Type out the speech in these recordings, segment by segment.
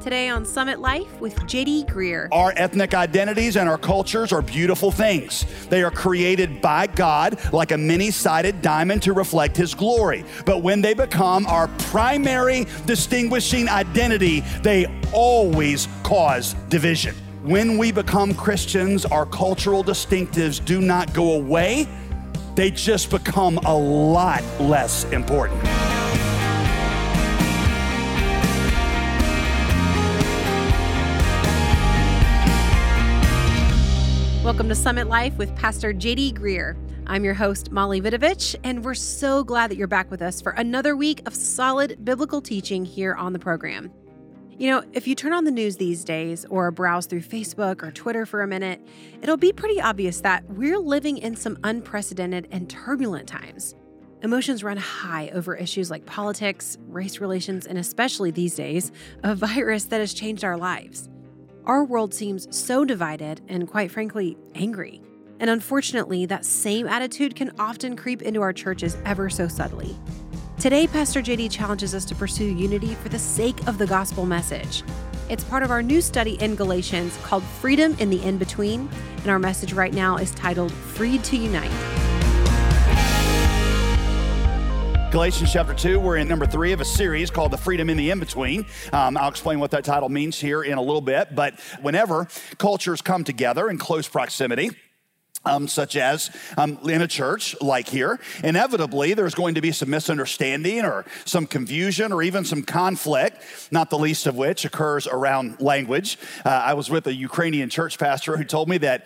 Today on Summit Life with JD Greear. Our ethnic identities and our cultures are beautiful things. They are created by God like a many-sided diamond to reflect His glory. But when they become our primary distinguishing identity, they always cause division. When we become Christians, our cultural distinctives do not go away. They just become a lot less important. Welcome to Summit Life with Pastor JD Greear. I'm your host, Molly Vidovich, and we're so glad that you're back with us for another week of solid biblical teaching here on the program. You know, if you turn on the news these days or browse through Facebook or Twitter for a minute, it'll be pretty obvious that we're living in some unprecedented and turbulent times. Emotions run high over issues like politics, race relations, and especially these days, a virus that has changed our lives. Our world seems so divided and, quite frankly, angry. And unfortunately, that same attitude can often creep into our churches ever so subtly. Today, Pastor JD challenges us to pursue unity for the sake of the gospel message. It's part of our new study in Galatians called Freedom in the In-Between, and our message right now is titled Freed to Unite. Galatians chapter 2, we're in number 3 of a series called The Freedom in the In-Between. I'll explain what that title means here in a little bit, but whenever cultures come together in close proximity, such as in a church like here, inevitably there's going to be some misunderstanding or some confusion or even some conflict, not the least of which occurs around language. I was with a Ukrainian church pastor who told me that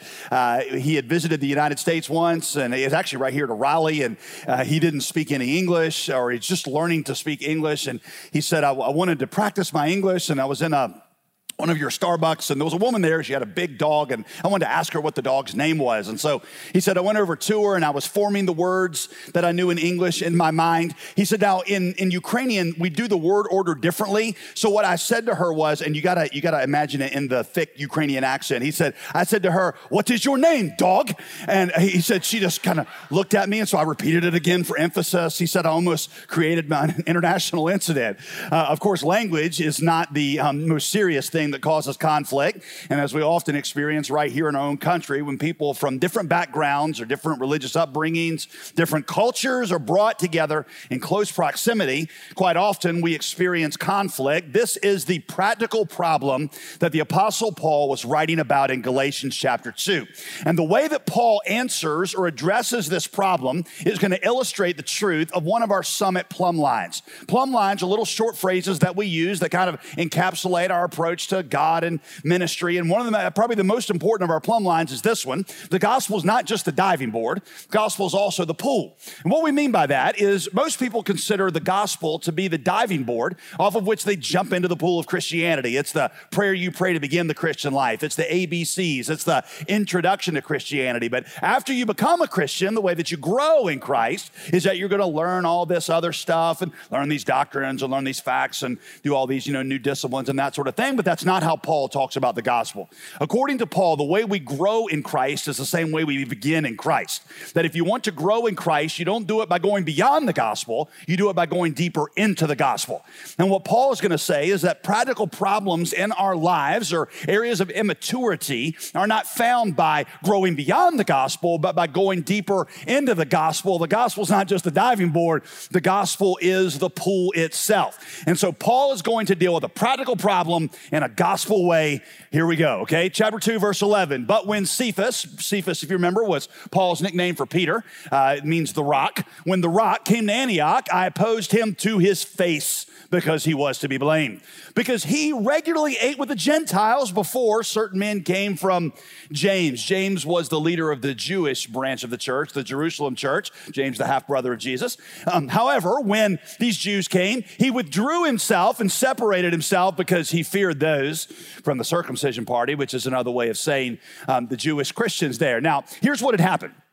he had visited the United States once, and it's actually right here to Raleigh, and he didn't speak any English, or he's just learning to speak English, and he said, I wanted to practice my English, and I was in one of your Starbucks, and there was a woman there. She had a big dog, and I wanted to ask her what the dog's name was. And so he said, I went over to her, and I was forming the words that I knew in English in my mind. He said, now, in Ukrainian, we do the word order differently. So what I said to her was, and you gotta imagine it in the thick Ukrainian accent. I said to her, what is your name, dog? And he said, she just kind of looked at me, and so I repeated it again for emphasis. He said, I almost created an international incident. Of course, language is not the most serious thing that causes conflict. And as we often experience right here in our own country, when people from different backgrounds or different religious upbringings, different cultures are brought together in close proximity, quite often we experience conflict. This is the practical problem that the Apostle Paul was writing about in Galatians chapter 2. And the way that Paul answers or addresses this problem is going to illustrate the truth of one of our Summit plumb lines. Plumb lines are little short phrases that we use that kind of encapsulate our approach to God and ministry. And one of them, probably the most important of our plumb lines, is this one. The gospel is not just the diving board. The gospel is also the pool. And what we mean by that is most people consider the gospel to be the diving board off of which they jump into the pool of Christianity. It's the prayer you pray to begin the Christian life. It's the ABCs. It's the introduction to Christianity. But after you become a Christian, the way that you grow in Christ is that you're going to learn all this other stuff and learn these doctrines and learn these facts and do all these, new disciplines and that sort of thing. But that's not how Paul talks about the gospel. According to Paul, the way we grow in Christ is the same way we begin in Christ. That if you want to grow in Christ, you don't do it by going beyond the gospel, you do it by going deeper into the gospel. And what Paul is going to say is that practical problems in our lives or areas of immaturity are not found by growing beyond the gospel, but by going deeper into the gospel. The gospel is not just the diving board, the gospel is the pool itself. And so Paul is going to deal with a practical problem in a gospel way. Here we go, okay? Chapter 2, verse 11. But when Cephas, if you remember, was Paul's nickname for Peter. It means the rock. When the rock came to Antioch, I opposed him to his face because he was to be blamed. Because he regularly ate with the Gentiles before certain men came from James. James was the leader of the Jewish branch of the church, the Jerusalem church. James, the half-brother of Jesus. However, when these Jews came, he withdrew himself and separated himself because he feared those from the circumcision party, which is another way of saying the Jewish Christians there. Now, here's what had happened.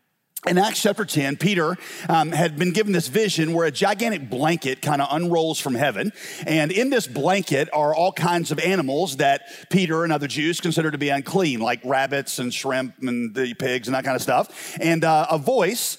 In Acts chapter 10, Peter had been given this vision where a gigantic blanket kind of unrolls from heaven. And in this blanket are all kinds of animals that Peter and other Jews consider to be unclean, like rabbits and shrimp and the pigs and that kind of stuff. And a voice,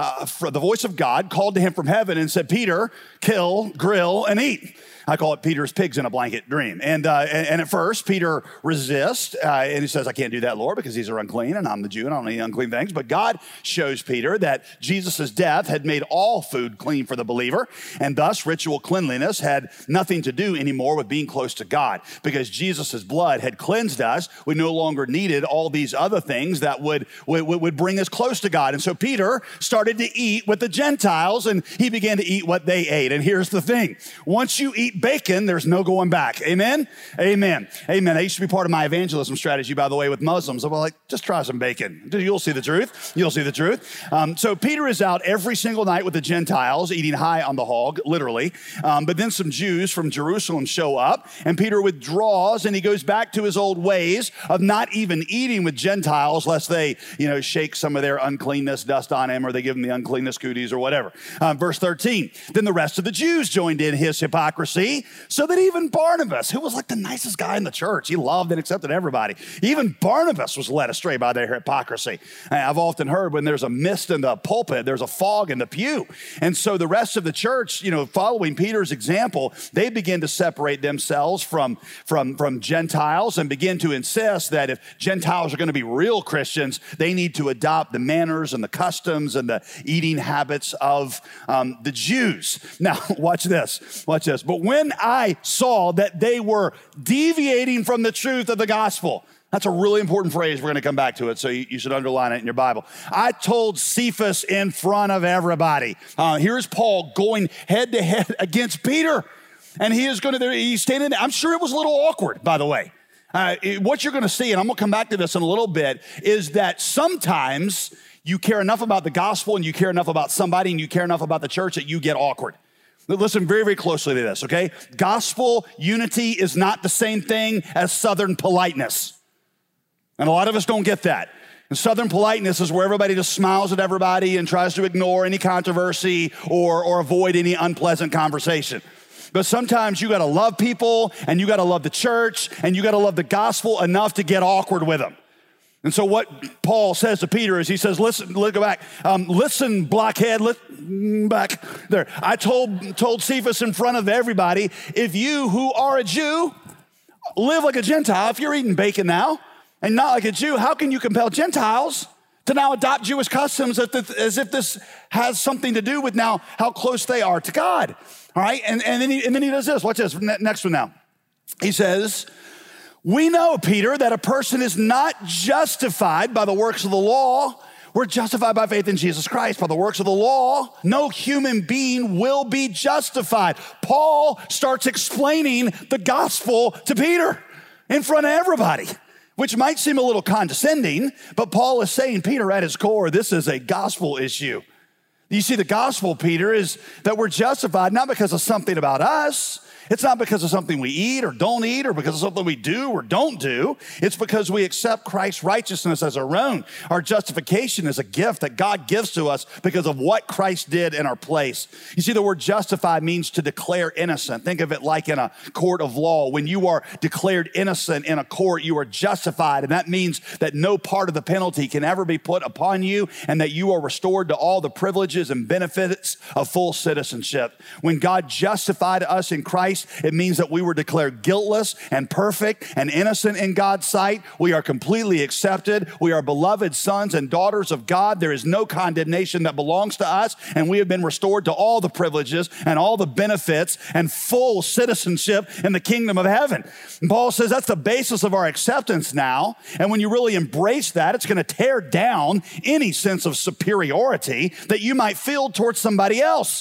the voice of God, called to him from heaven and said, Peter, kill, grill, and eat. I call it Peter's pigs in a blanket dream. And at first, Peter resists, and he says, I can't do that, Lord, because these are unclean, and I'm the Jew, and I don't eat unclean things. But God shows Peter that Jesus' death had made all food clean for the believer, and thus ritual cleanliness had nothing to do anymore with being close to God. Because Jesus' blood had cleansed us, we no longer needed all these other things that would bring us close to God. And so Peter started to eat with the Gentiles, and he began to eat what they ate. And here's the thing. Once you eat bacon, there's no going back. Amen? Amen. Amen. That used to be part of my evangelism strategy, by the way, with Muslims. I'm like, just try some bacon. You'll see the truth. You'll see the truth. So Peter is out every single night with the Gentiles, eating high on the hog, literally. But then some Jews from Jerusalem show up, and Peter withdraws, and he goes back to his old ways of not even eating with Gentiles, lest they, shake some of their uncleanness dust on him, or they give him the uncleanness cooties or whatever. Verse 13, then the rest of the Jews joined in his hypocrisy, so that even Barnabas, who was like the nicest guy in the church, he loved and accepted everybody. Even Barnabas was led astray by their hypocrisy. I've often heard when there's a mist in the pulpit, there's a fog in the pew. And so the rest of the church, following Peter's example, they begin to separate themselves from Gentiles and begin to insist that if Gentiles are going to be real Christians, they need to adopt the manners and the customs and the eating habits of the Jews. Now, watch this. But when I saw that they were deviating from the truth of the gospel, that's a really important phrase. We're going to come back to it, so you should underline it in your Bible. I told Cephas in front of everybody. Here's Paul going head to head against Peter, and he's standing there. I'm sure it was a little awkward, by the way. What you're going to see, and I'm going to come back to this in a little bit, is that sometimes you care enough about the gospel and you care enough about somebody and you care enough about the church that you get awkward. Listen very, very closely to this, okay? Gospel unity is not the same thing as Southern politeness. And a lot of us don't get that. And Southern politeness is where everybody just smiles at everybody and tries to ignore any controversy or avoid any unpleasant conversation. But sometimes you gotta love people, and you gotta love the church, and you gotta love the gospel enough to get awkward with them. And so what Paul says to Peter is he says, listen, go back. Listen, blockhead, back there. I told Cephas in front of everybody, if you who are a Jew live like a Gentile, if you're eating bacon now and not like a Jew, how can you compel Gentiles to now adopt Jewish customs as if this has something to do with now how close they are to God? All right, and then he does this. Watch this, next one now. He says, we know, Peter, that a person is not justified by the works of the law. We're justified by faith in Jesus Christ. By the works of the law, no human being will be justified. Paul starts explaining the gospel to Peter in front of everybody, which might seem a little condescending, but Paul is saying, Peter, at his core, this is a gospel issue. You see, the gospel, Peter, is that we're justified not because of something about us. It's not because of something we eat or don't eat or because of something we do or don't do. It's because we accept Christ's righteousness as our own. Our justification is a gift that God gives to us because of what Christ did in our place. You see, the word justified means to declare innocent. Think of it like in a court of law. When you are declared innocent in a court, you are justified. And that means that no part of the penalty can ever be put upon you and that you are restored to all the privileges and benefits of full citizenship. When God justified us in Christ, it means that we were declared guiltless and perfect and innocent in God's sight. We are completely accepted. We are beloved sons and daughters of God. There is no condemnation that belongs to us, and we have been restored to all the privileges and all the benefits and full citizenship in the kingdom of heaven. And Paul says that's the basis of our acceptance now, and when you really embrace that, it's going to tear down any sense of superiority that you might feel towards somebody else.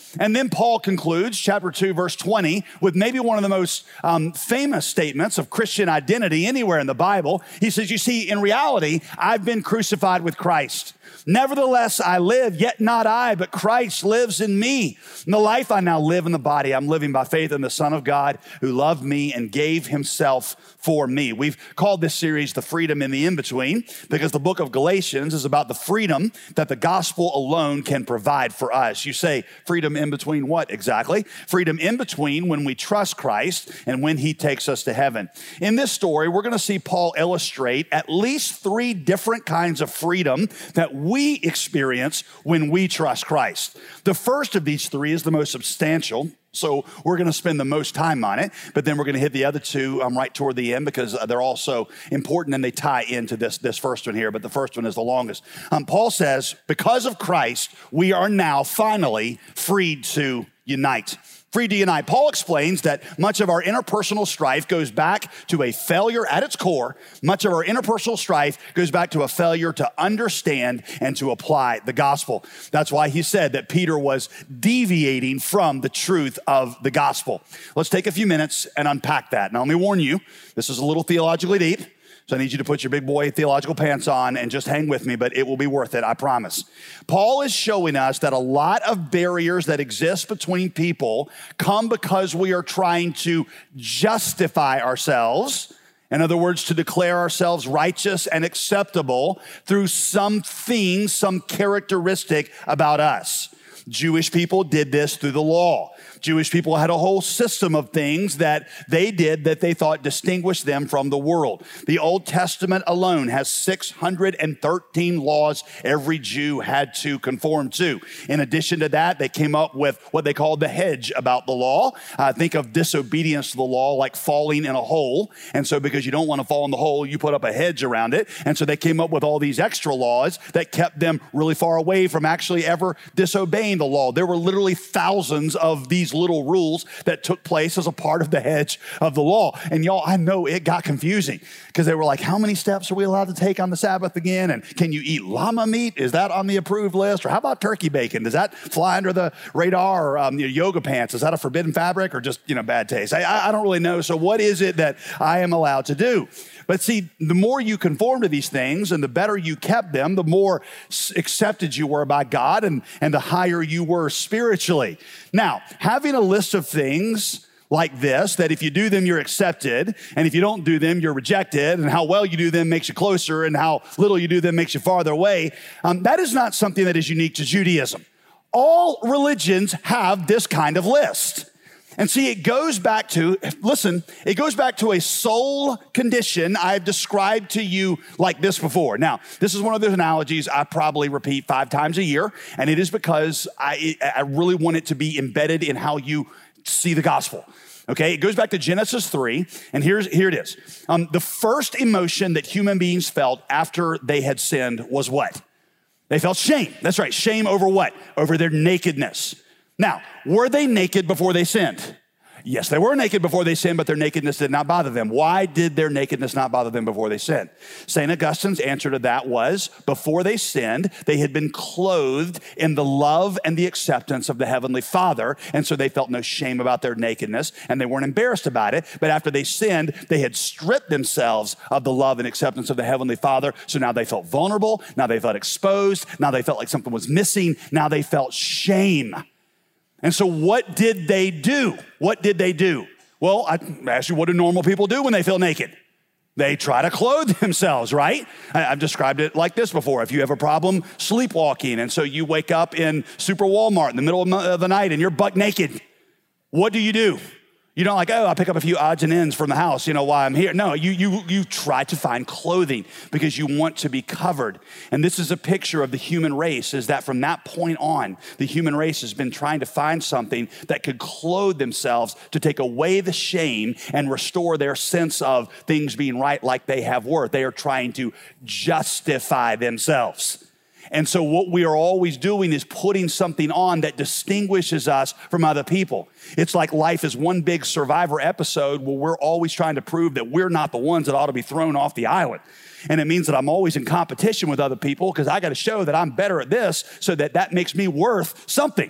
And then Paul concludes chapter 2, verse 20, with maybe one of the most famous statements of Christian identity anywhere in the Bible. He says, you see, in reality, I've been crucified with Christ. Nevertheless, I live, yet not I, but Christ lives in me. In the life I now live in the body, I'm living by faith in the Son of God who loved me and gave himself for me. We've called this series The Freedom in the In-Between because the book of Galatians is about the freedom that the gospel alone can provide for us. You say, freedom in between what exactly? Freedom in between when we trust Christ and when he takes us to heaven. In this story, we're going to see Paul illustrate at least 3 different kinds of freedom that we experience when we trust Christ. The first of these 3 is the most substantial, so we're going to spend the most time on it, but then we're going to hit the other 2 right toward the end because they're also important and they tie into this first one here, but the first one is the longest. Paul says, because of Christ, we are now finally freed to unite. Free to unite. Paul explains that much of our interpersonal strife goes back to a failure at its core. Much of our interpersonal strife goes back to a failure to understand and to apply the gospel. That's why he said that Peter was deviating from the truth of the gospel. Let's take a few minutes and unpack that. Now, let me warn you, this is a little theologically deep. So I need you to put your big boy theological pants on and just hang with me, but it will be worth it, I promise. Paul is showing us that a lot of barriers that exist between people come because we are trying to justify ourselves. In other words, to declare ourselves righteous and acceptable through something, some characteristic about us. Jewish people did this through the law. Jewish people had a whole system of things that they did that they thought distinguished them from the world. The Old Testament alone has 613 laws every Jew had to conform to. In addition to that, they came up with what they called the hedge about the law. Think of disobedience to the law like falling in a hole. And so because you don't want to fall in the hole, you put up a hedge around it. And so they came up with all these extra laws that kept them really far away from actually ever disobeying the law. There were literally thousands of these little rules that took place as a part of the hedge of the law. And y'all, I know it got confusing because they were like, how many steps are we allowed to take on the Sabbath again? And can you eat llama meat? Is that on the approved list? Or how about turkey bacon? Does that fly under the radar? Or yoga pants, is that a forbidden fabric or just, bad taste? I don't really know. So what is it that I am allowed to do? But see, the more you conform to these things and the better you kept them, the more accepted you were by God and the higher you were spiritually. Now, having a list of things like this, that if you do them, you're accepted, and if you don't do them, you're rejected, and how well you do them makes you closer, and how little you do them makes you farther away, that is not something that is unique to Judaism. All religions have this kind of list. And see, it goes back to a soul condition I've described to you like this before. Now, this is one of those analogies I probably repeat 5 times a year, and it is because I really want it to be embedded in how you see the gospel. Okay, it goes back to Genesis 3, and here it is. The first emotion that human beings felt after they had sinned was what? They felt shame. That's right, shame over what? Over their nakedness. Now, were they naked before they sinned? Yes, they were naked before they sinned, but their nakedness did not bother them. Why did their nakedness not bother them before they sinned? St. Augustine's answer to that was, before they sinned, they had been clothed in the love and the acceptance of the Heavenly Father, and so they felt no shame about their nakedness, and they weren't embarrassed about it. But after they sinned, they had stripped themselves of the love and acceptance of the Heavenly Father, so now they felt vulnerable, now they felt exposed, now they felt like something was missing, now they felt shame. And so what did they do? What did they do? Well, I asked you, what do normal people do when they feel naked? They try to clothe themselves, right? I've described it like this before. If you have a problem sleepwalking, and so you wake up in Super Walmart in the middle of the night and you're buck naked, what do? You don't like, I'll pick up a few odds and ends from the house, while I'm here. No, you try to find clothing because you want to be covered. And this is a picture of the human race, is that from that point on, the human race has been trying to find something that could clothe themselves to take away the shame and restore their sense of things being right like they have worth. They are trying to justify themselves. And so what we are always doing is putting something on that distinguishes us from other people. It's like life is one big Survivor episode where we're always trying to prove that we're not the ones that ought to be thrown off the island. And it means that I'm always in competition with other people because I got to show that I'm better at this so that makes me worth something.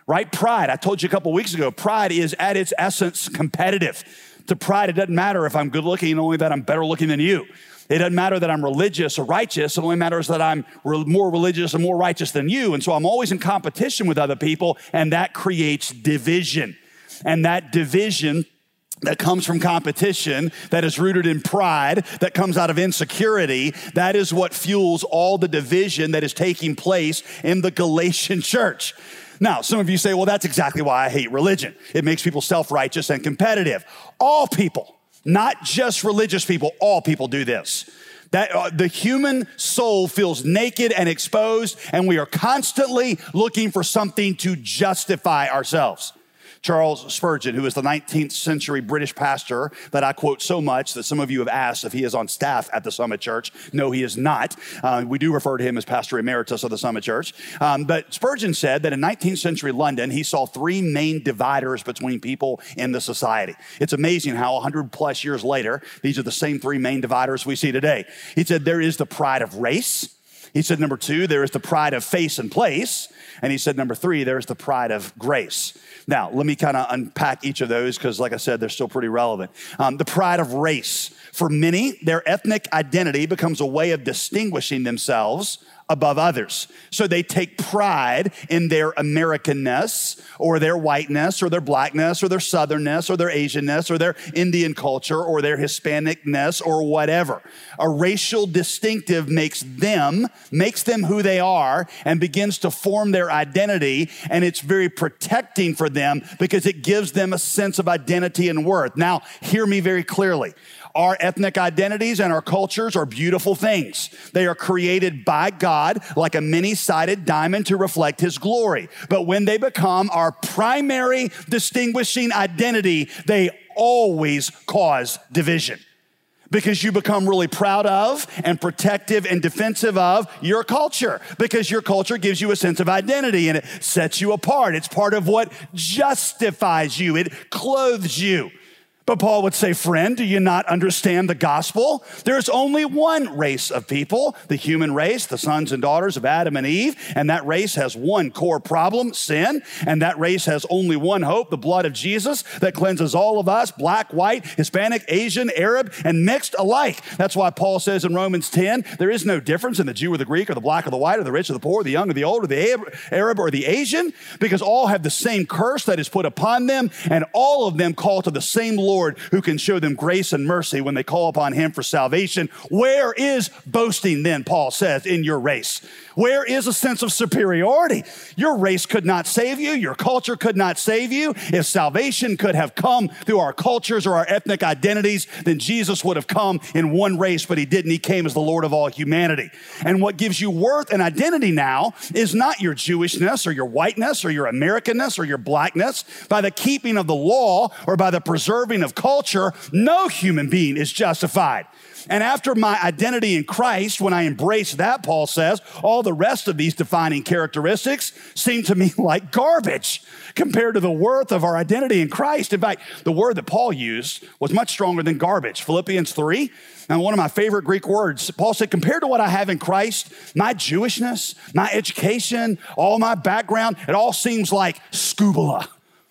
right? Pride. I told you a couple weeks ago, pride is at its essence competitive. To pride, it doesn't matter if I'm good looking, only that I'm better looking than you. It doesn't matter that I'm religious or righteous. It only matters that I'm more religious and more righteous than you. And so I'm always in competition with other people, and that creates division. And that division that comes from competition, that is rooted in pride, that comes out of insecurity, that is what fuels all the division that is taking place in the Galatian church. Now, some of you say, well, that's exactly why I hate religion. It makes people self-righteous and competitive. All people, not just religious people, all people do this. That the human soul feels naked and exposed, and we are constantly looking for something to justify ourselves. Charles Spurgeon, who is the 19th century British pastor that I quote so much that some of you have asked if he is on staff at the Summit Church. No, he is not. We do refer to him as Pastor Emeritus of the Summit Church. But Spurgeon said that in 19th century London, he saw three main dividers between people in the society. It's amazing how 100 plus years later, these are the same three main dividers we see today. He said there is the pride of race. He said number two, there is the pride of face and place. And he said number three, there's the pride of grace. Now, let me kind of unpack each of those because, like I said, they're still pretty relevant. The pride of race. For many, their ethnic identity becomes a way of distinguishing themselves above others. So they take pride in their Americanness or their whiteness or their blackness or their southernness or their Asianness or their Indian culture or their Hispanicness or whatever. A racial distinctive makes them who they are and begins to form their identity, and it's very protecting for them because it gives them a sense of identity and worth. Now, hear me very clearly. Our ethnic identities and our cultures are beautiful things. They are created by God like a many-sided diamond to reflect his glory. But when they become our primary distinguishing identity, they always cause division. Because you become really proud of and protective and defensive of your culture. Because your culture gives you a sense of identity and it sets you apart. It's part of what justifies you. It clothes you. But Paul would say, friend, do you not understand the gospel? There's only one race of people, the human race, the sons and daughters of Adam and Eve. And that race has one core problem, sin. And that race has only one hope, the blood of Jesus that cleanses all of us, black, white, Hispanic, Asian, Arab, and mixed alike. That's why Paul says in Romans 10, there is no difference in the Jew or the Greek or the black or the white or the rich or the poor, the young or the old or the Arab or the Asian, because all have the same curse that is put upon them, and all of them call to the same Lord who can show them grace and mercy when they call upon him for salvation. Where is boasting then, Paul says, in your race? Where is a sense of superiority? Your race could not save you. Your culture could not save you. If salvation could have come through our cultures or our ethnic identities, then Jesus would have come in one race, but he didn't. He came as the Lord of all humanity. And what gives you worth and identity now is not your Jewishness or your whiteness or your Americanness or your blackness. By the keeping of the law or by the preserving of culture, no human being is justified. And after my identity in Christ, when I embrace that, Paul says, all the rest of these defining characteristics seem to me like garbage compared to the worth of our identity in Christ. In fact, the word that Paul used was much stronger than garbage. Philippians 3, and one of my favorite Greek words, Paul said, compared to what I have in Christ, my Jewishness, my education, all my background, it all seems like scubala.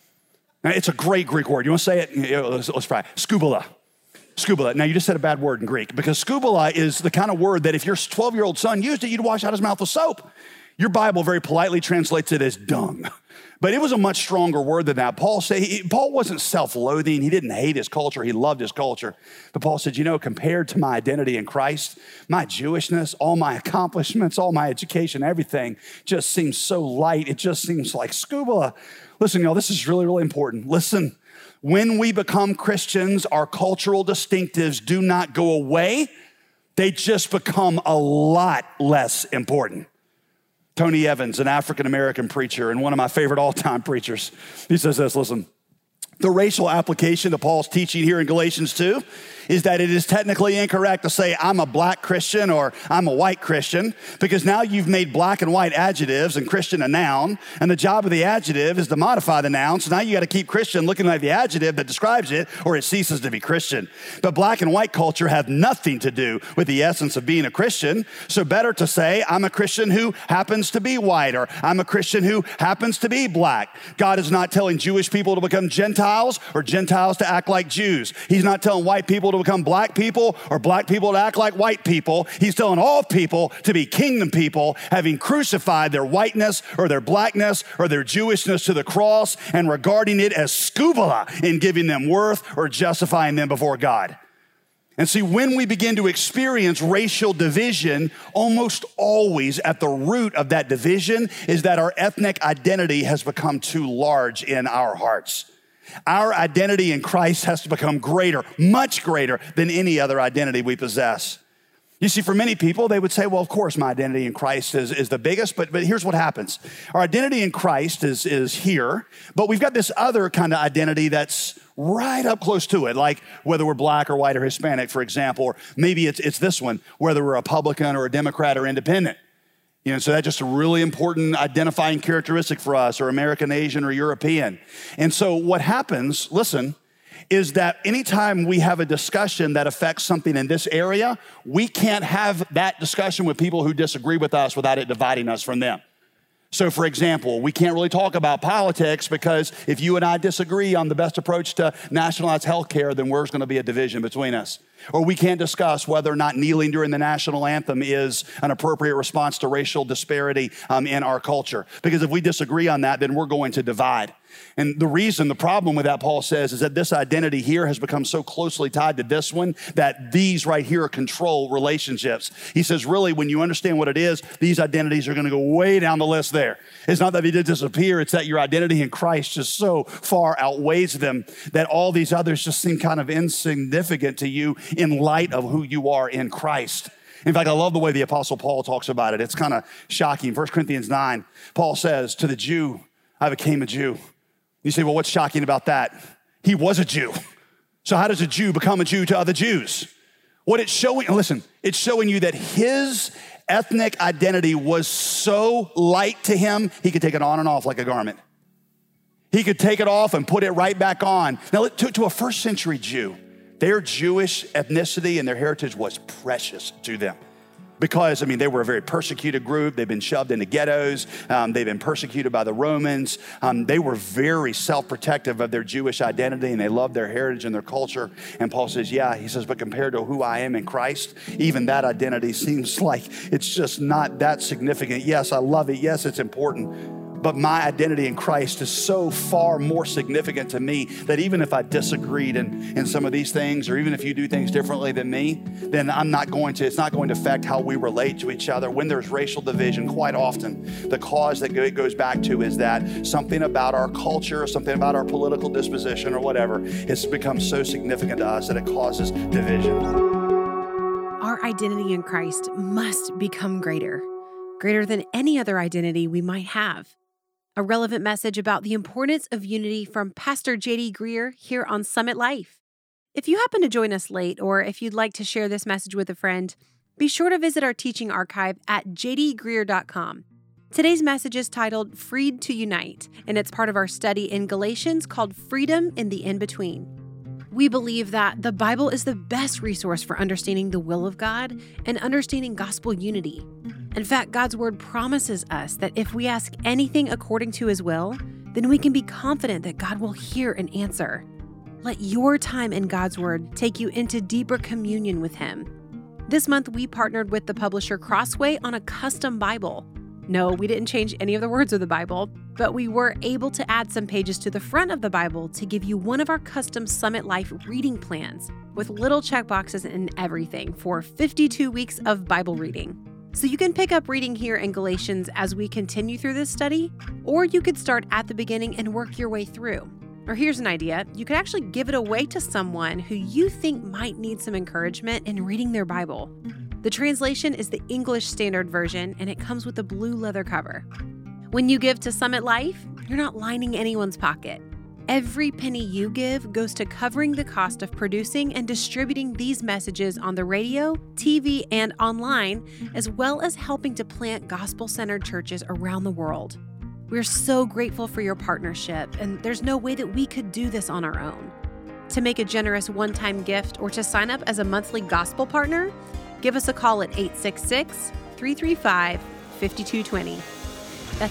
Now, it's a great Greek word. You want to say it? Let's try it. Scubala. Scubala. Now, you just said a bad word in Greek because scubala is the kind of word that if your 12-year-old son used it, you'd wash out his mouth with soap. Your Bible very politely translates it as dung. But it was a much stronger word than that. Paul wasn't self-loathing. He didn't hate his culture. He loved his culture. But Paul said, compared to my identity in Christ, my Jewishness, all my accomplishments, all my education, everything just seems so light. It just seems like scubala. Listen, y'all, this is really, really important. Listen. When we become Christians, our cultural distinctives do not go away. They just become a lot less important. Tony Evans, an African-American preacher and one of my favorite all-time preachers, he says this, listen, the racial application of Paul's teaching here in Galatians 2 is that it is technically incorrect to say I'm a black Christian or I'm a white Christian, because now you've made black and white adjectives and Christian a noun, and the job of the adjective is to modify the noun. So now you got to keep Christian looking like the adjective that describes it, or it ceases to be Christian. But black and white culture have nothing to do with the essence of being a Christian. So better to say I'm a Christian who happens to be white, or I'm a Christian who happens to be black. God is not telling Jewish people to become Gentiles or Gentiles to act like Jews. He's not telling white people to become black people or black people to act like white people. He's telling all people to be kingdom people, having crucified their whiteness or their blackness or their Jewishness to the cross and regarding it as scubala in giving them worth or justifying them before God. And see, when we begin to experience racial division, almost always at the root of that division is that our ethnic identity has become too large in our hearts. Our identity in Christ has to become greater, much greater than any other identity we possess. You see, for many people, they would say, well, of course, my identity in Christ is the biggest, but here's what happens. Our identity in Christ is here, but we've got this other kind of identity that's right up close to it, like whether we're black or white or Hispanic, for example, or maybe it's this one, whether we're a Republican or a Democrat or independent. You know, so that's just a really important identifying characteristic for us, or American, Asian, or European. And so what happens, listen, is that anytime we have a discussion that affects something in this area, we can't have that discussion with people who disagree with us without it dividing us from them. So for example, we can't really talk about politics because if you and I disagree on the best approach to nationalized health care, then there's going to be a division between us. Or we can't discuss whether or not kneeling during the national anthem is an appropriate response to racial disparity in our culture. Because if we disagree on that, then we're going to divide. And the problem with that, Paul says, is that this identity here has become so closely tied to this one that these right here control relationships. He says, really, when you understand what it is, these identities are going to go way down the list there. It's not that they did disappear. It's that your identity in Christ just so far outweighs them that all these others just seem kind of insignificant to you in light of who you are in Christ. In fact, I love the way the Apostle Paul talks about it. It's kind of shocking. 1 Corinthians 9, Paul says, to the Jew, I became a Jew. You say, well, what's shocking about that? He was a Jew. So how does a Jew become a Jew to other Jews? What it's showing, listen, it's showing you that his ethnic identity was so light to him, he could take it on and off like a garment. He could take it off and put it right back on. Now, to a first century Jew, their Jewish ethnicity and their heritage was precious to them. Because, they were a very persecuted group. They've been shoved into ghettos. They've been persecuted by the Romans. They were very self-protective of their Jewish identity, and they loved their heritage and their culture. And Paul says, he says, but compared to who I am in Christ, even that identity seems like it's just not that significant. Yes, I love it. Yes, it's important. But my identity in Christ is so far more significant to me that even if I disagreed in some of these things, or even if you do things differently than me, then it's not going to affect how we relate to each other. When there's racial division, quite often, the cause that it goes back to is that something about our culture, something about our political disposition or whatever, has become so significant to us that it causes division. Our identity in Christ must become greater than any other identity we might have. A relevant message about the importance of unity from Pastor J.D. Greear here on Summit Life. If you happen to join us late, or if you'd like to share this message with a friend, be sure to visit our teaching archive at jdgreear.com. Today's message is titled Freed to Unite, and it's part of our study in Galatians called Freedom in the In-Between. We believe that the Bible is the best resource for understanding the will of God and understanding gospel unity. In fact, God's word promises us that if we ask anything according to his will, then we can be confident that God will hear and answer. Let your time in God's word take you into deeper communion with him. This month, we partnered with the publisher Crossway on a custom Bible. No, we didn't change any of the words of the Bible, but we were able to add some pages to the front of the Bible to give you one of our custom Summit Life reading plans with little checkboxes and everything for 52 weeks of Bible reading. So you can pick up reading here in Galatians as we continue through this study, or you could start at the beginning and work your way through. Or here's an idea. You could actually give it away to someone who you think might need some encouragement in reading their Bible. The translation is the English Standard Version, and it comes with a blue leather cover. When you give to Summit Life, you're not lining anyone's pocket. Every penny you give goes to covering the cost of producing and distributing these messages on the radio, TV, and online, as well as helping to plant gospel-centered churches around the world. We're so grateful for your partnership, and there's no way that we could do this on our own. To make a generous one-time gift or to sign up as a monthly gospel partner, give us a call at 866-335-5220. That's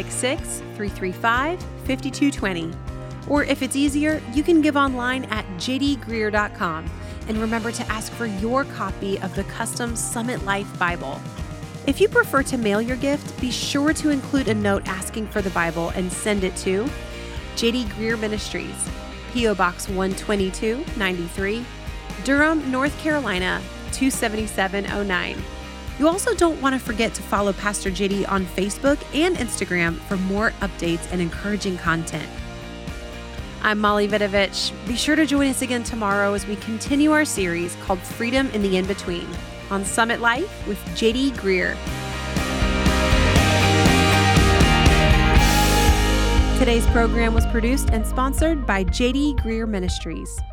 866-335-5220. Or if it's easier, you can give online at jdgreer.com. And remember to ask for your copy of the custom Summit Life Bible. If you prefer to mail your gift, be sure to include a note asking for the Bible and send it to J.D. Greer Ministries, P.O. Box 12293, Durham, North Carolina, 27709. You also don't want to forget to follow Pastor J.D. on Facebook and Instagram for more updates and encouraging content. I'm Molly Vidovich. Be sure to join us again tomorrow as we continue our series called Freedom in the In-Between on Summit Life with J.D. Greer. Today's program was produced and sponsored by J.D. Greer Ministries.